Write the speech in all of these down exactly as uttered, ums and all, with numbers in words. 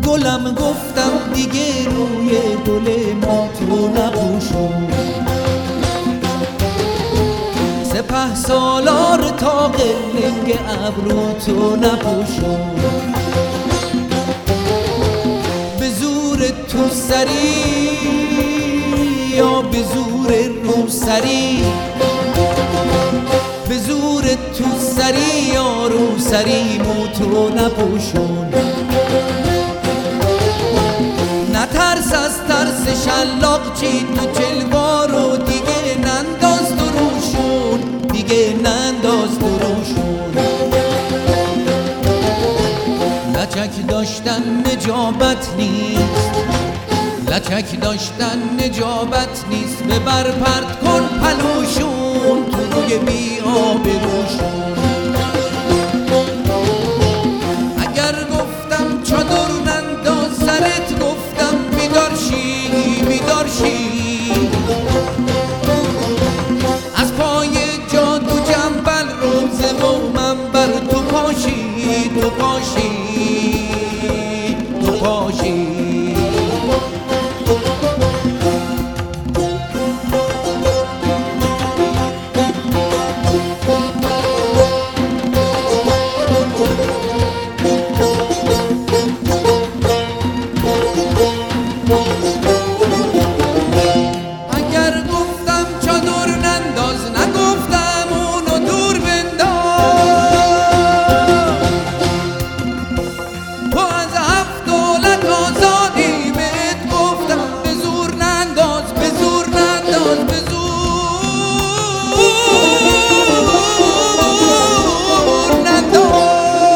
گلم گفتم دیگه روی گل ما تو نپوشون، سپه سالار تا قلنگ ابرو تو نپوشون. به زور تو سری یا به زور رو سری، به زور تو سری یا رو سری مو تو نپوشون. نترس از ترس شلاق چی تو جلوارو دیگه ننداز تو روشون، دیگه ننداز تو روشون. لچک داشتن نجابت نیست، لچک داشتن نجابت نیست، ببر پرت کن پلوشون تو روی بی آبروشون. اگر گفتم چادر ننداز سرت گفتم بیدار شی بیدار شی، از پای جادو جنبل روزه و منبر تو پاشی تو پاشی تو پاشی. اگر گفتم چادر ننداز نگفتم اونو دور بنداز، تو از هفت دولت آزادی بهت گفتم به زور ننداز به زور ننداز به زور ننداز.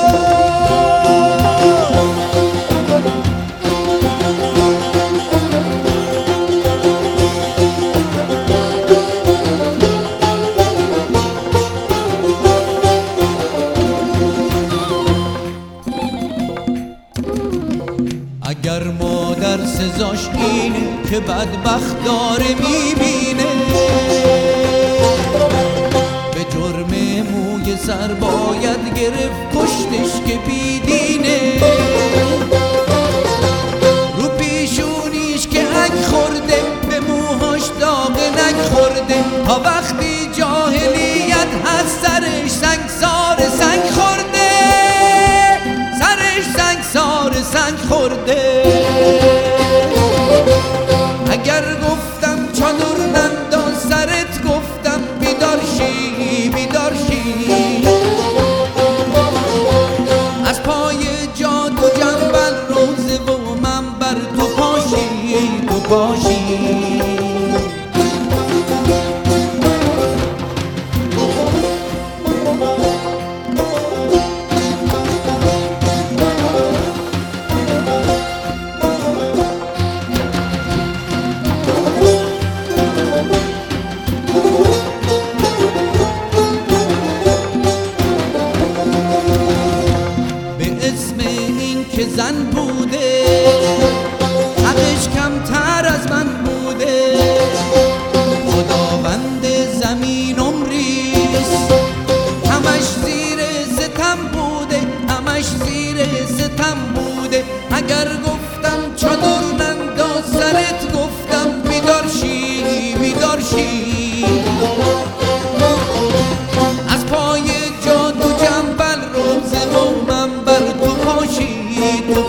اگر مادر سزاش اینه که بدبخت داره میبینه، به جرم موی سر باید گرفت کشتش که بیدینه. رو پیشونیش که اگ خورده به موهاش داغ نگ خورده، تا وقتی جاهلیت هست سرش سنگسار سنگ خورده، سرش سنگسار سنگ خورده. اگر گفتم چادر ننداز سرت گفتم بیدار شی بیدار شی، از پای جادو جنبل روزه و منبر تو پاشی تو پاشی. که زن بوده حقش کمتر از من بوده، خداوند زمین عمریست همش زیر ستم بوده، همش زیر ستم بوده. اگر گفتم چادر ننداز سرت گفتم بیدار شی بیدار شی، از پای جادو جنبل روزه و منبر تو پاشی تو